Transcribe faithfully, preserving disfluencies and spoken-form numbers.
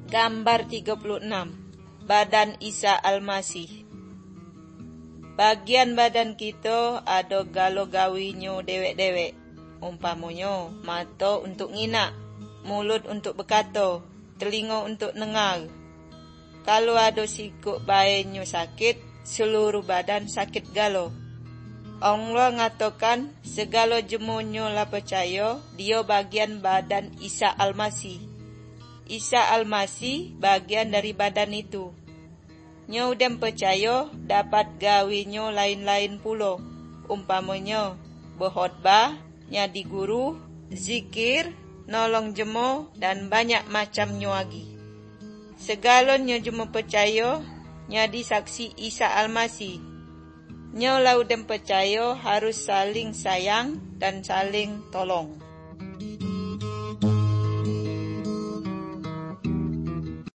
Gambar tiga puluh enam. Badan Isa Almasih. Bagian badan kita ada galo gawinyo dewek-dewek. Umpamonyo, mata untuk nginak, mulut untuk berkata, telinga untuk dengar. Kalau ada sikuk bainyo sakit, seluruh badan sakit galo. Allah ngatakan segala jemonyo lah percaya dia bagian badan Isa Almasih. Isa Almasih bagian dari badan itu. Nyo dem percaya dapat gawinyo lain-lain pulo. Umpamanya berkhotbah, nyadi guru, zikir, nolong jemo, dan banyak macamnya lagi. Segalanya cuma percaya nyadi saksi Isa Almasih. Nyo lau dem percaya harus saling sayang dan saling tolong.